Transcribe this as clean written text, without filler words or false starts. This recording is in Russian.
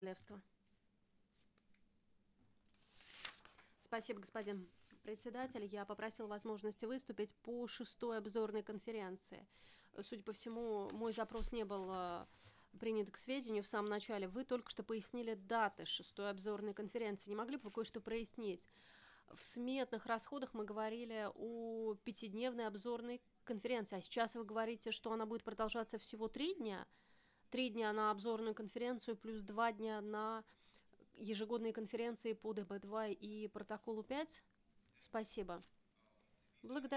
Королевства. Спасибо, господин председатель. Я попросил возможности выступить по шестой обзорной конференции. Судя по всему, мой запрос не был принят к сведению в самом начале. Вы только что пояснили даты шестой обзорной конференции. Не могли бы вы кое-что прояснить? В сметных расходах мы говорили о пятидневной обзорной конференции, а сейчас вы говорите, что она будет продолжаться всего 3 дня. 3 дня на обзорную конференцию плюс 2 дня на ежегодные конференции по ДБ-2 и протоколу 5. Спасибо. Благодарю.